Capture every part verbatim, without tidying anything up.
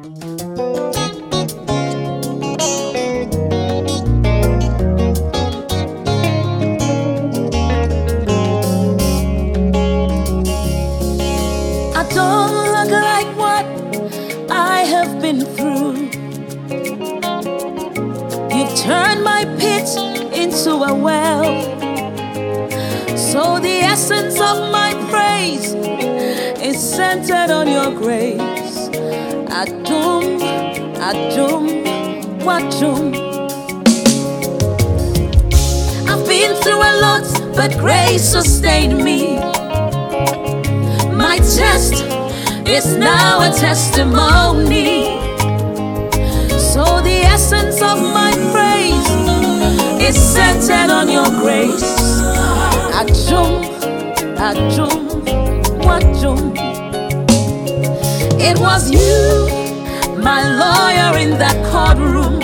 I don't look like what I have been through. You've turned my pit into a well. So the essence of my praise is centered on your grace. Adum, Adum, Wadum. I've been through a lot, but grace sustained me. My test is now a testimony. So the essence of my praise is centered on your grace. Adum, Adum, Wadum. It was you, my lawyer in that courtroom.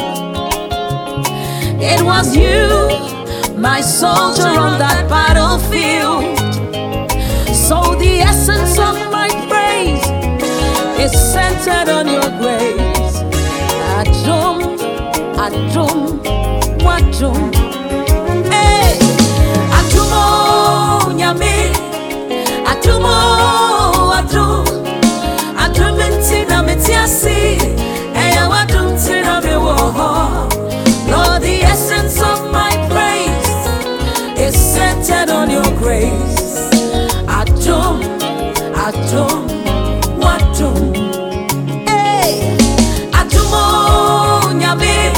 It was you, my soldier on that battlefield. So the essence of my praise is centered on your grace. Adum, Adum, Wadum. Hey, Adumo, Nyame, Adumo, Adum, Adum intina metiasi, Eya Wadum tina mewoho. Lord, the essence of my praise is centered on your grace. Adum, Adum, Wadum. Hey, Adumo, Nyame,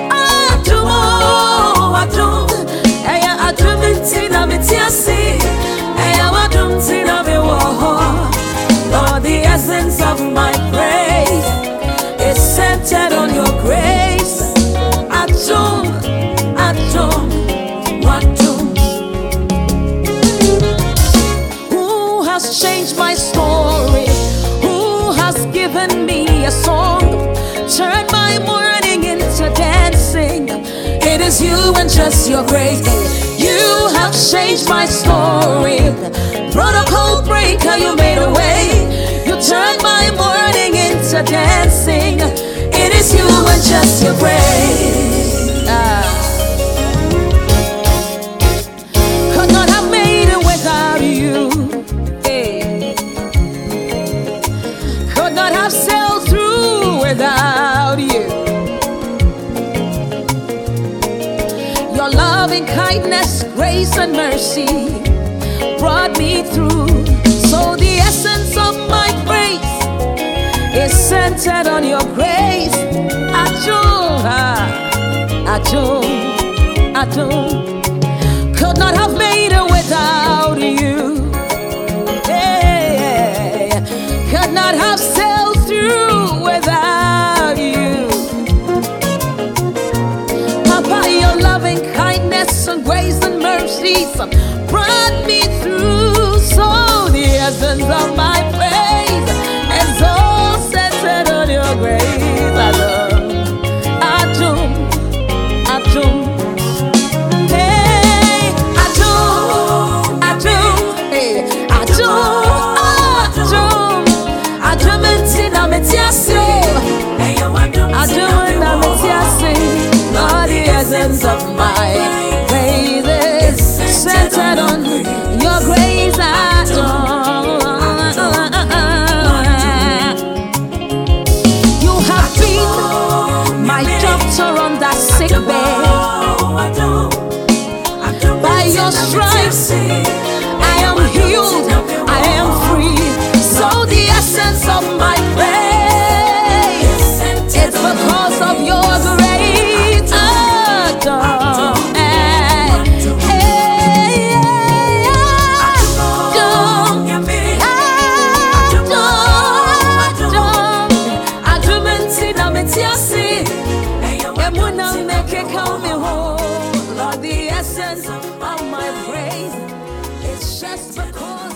Adumo, Wadum. Eya Adum intina metiasi, Eya Wadum tina mewoho. Lord, the essence of my praise is centered on your grace. Adum, Adum, Wadum. Who has changed my story? Who has given me a song? Turned my mourning into dancing. It is you and just your grace. You have changed my story. Protocol breaker, you made a way. You turned my mourning into dancing. It is you and just your grace. Ah. Could not have made it without you. Hey. Could not have sailed through without you. Your loving kindness, grace and mercy brought me through. So the essence of my praise is centered on your grace. Adum, Adum, Adum. Could not have made it without you. Hey, could not have sailed through without you. Papa, your loving kindness and grace and mercies brought me through. So the essence of my praise is all centered on your grace. Adum, Adum, Adum. Hey, Adum, Adum, hey, Adum, Adum, Adum intina metiasi, Adum intina metiasi. Lord, the essence of my praise is centered on your grace. Adum. You have been my doctor on that sick bed. By your stripes, I am healed, I am free. So the essence of my praise, it's because of your grace. Adum, hey, hey, Adum, Adum, Adum intina metiasi, emuna meke come home. Lord, the essence of my praise, it's just because